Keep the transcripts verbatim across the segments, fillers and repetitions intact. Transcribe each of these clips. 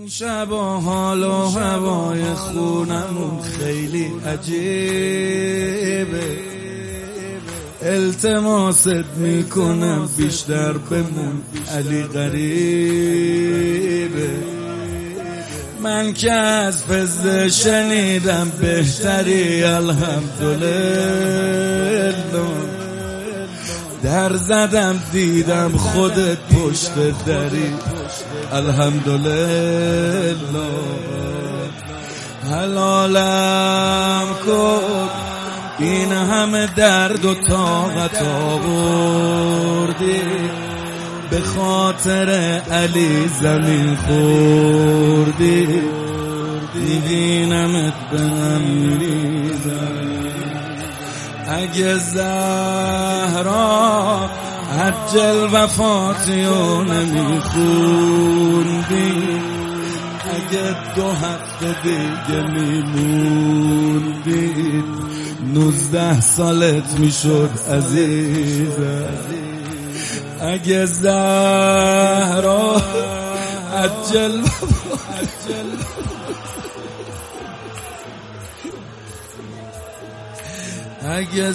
شبا حال و هوای خونمون خیلی عجیبه، التماست میکنم بیشتر بمون علی غریبه. من که از فزه شنیدم بهتری الحمدلله، در زدم دیدم خودت پشت دری الحمدلله. حلالم کن این همه درد و طاقت آوردی، به خاطر علی زمین خوردی، میبینمت به هم میریزم. اگه زهرا عجل وفاتیو نمیخوندی، اگه دو هفته دیگه میموندی، نوزده سالت میشد عزیزم. اگه زهرا عجل اگه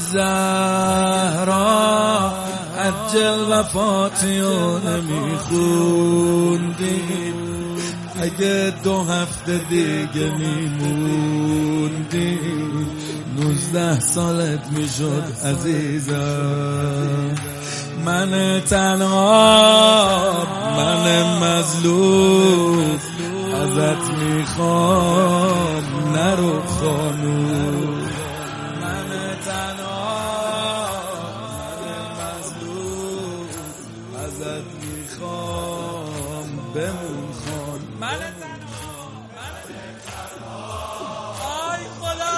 زهرا عجل وفاتیو نمیخوندی، اگه دو هفته دیگه میموندی، نوزده سالت میشد عزیزم. من تنها، من مظلوم، ازت میخوام نرو خانوم. من تنها، من مظلوم، ازت میخوام بمون خان. من تنها، من تنها، آی خدا.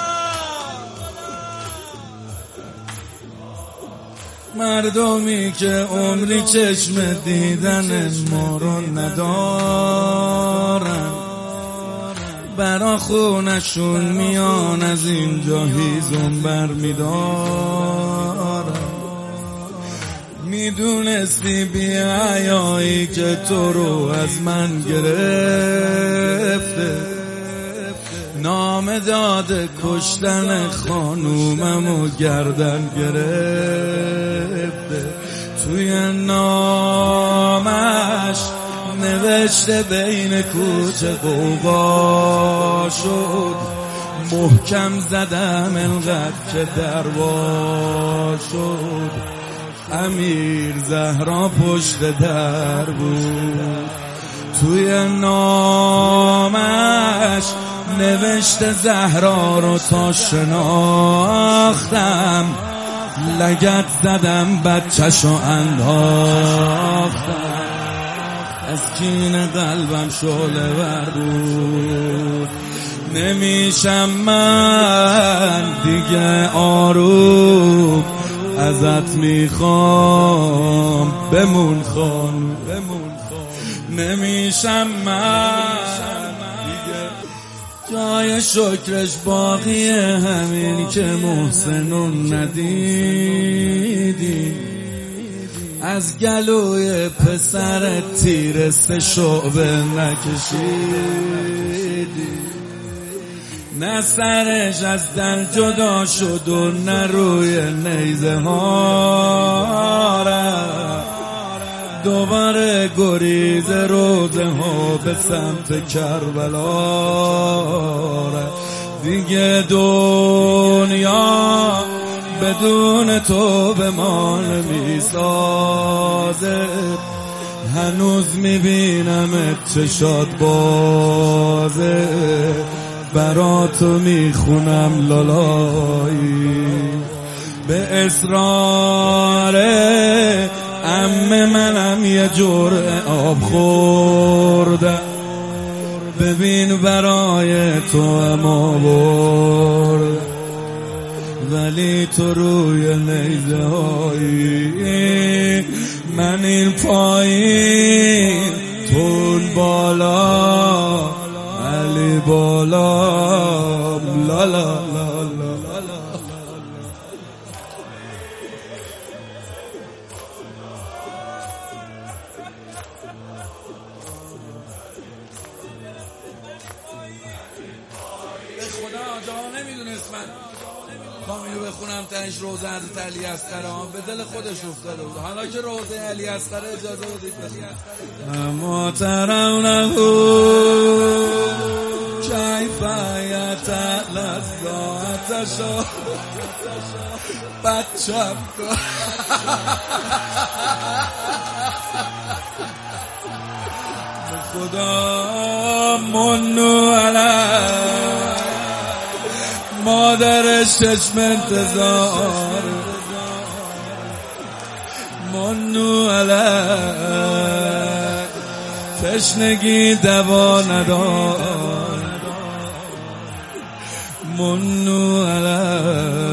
مردمی که عمری چشم دیدن ما رو ندارن، برا خونشون میان از اینجا هیزم بر میدارن. میدونستی بیایایی که تو رو از من گرفته، نام داده کشتن خانومم و گردن گرفته. توی نامش نوشته بین کوچه غوغا شد، محکم زدم انقدر که دروا شد. امیر زهرا پشت در بود، توی نامش نوشته زهرا رو تا شناختم، لگد زدم بچه‌شو انداختم. از کین قلبم شعله ور بود، نمیشم من دیگه آروم، ازت میخوام بمون خانوم. نمیشم من دیگه، جای شکرش باقیه همین که محسنون ندیدی. از گلوی پسر تیر سه شعبه نکشیدی، نه سرش از در جدا شد و نه روی نیزه ها رفت. دوباره گریز روزه ها به سمت کربلا رفت. دیگه دنیا بدون تو به ما نمیسازه، هنوز میبینم چشات بازه، برا تو میخونم لالایی. به اصرار عمه منم یه جرعه آب خوردم، ببین برای تو هم آورد، ولی تو روی نیزه هایی، من این پایین تو بالا، علی بالا. لا لا لا لا نمیدونست من کامیو بخونم تنش روزه حضرت علی اصغر به دل خودش افتاده بود. حالا که روزه علی اصغر اجازه بدید بخونم. اما ترونه کیف یتلذاتشو بچم کن خدا منو علی مادر ششم انتظار منو علی تشنگی دوا ندار منو علی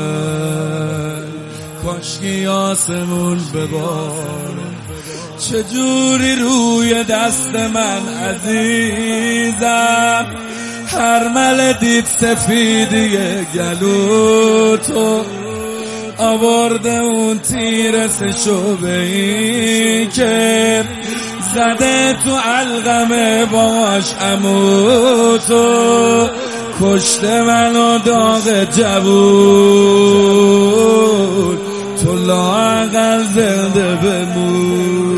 کاشکی آسمون ببار چجوری روی دست من عزیزم هر مل دید سفیدی گلو تو آورده اون تیر سه شعبه‌ای که زده تو علقم باش عمو تو کشته منو داغ جبون تو لااقل زنده بمون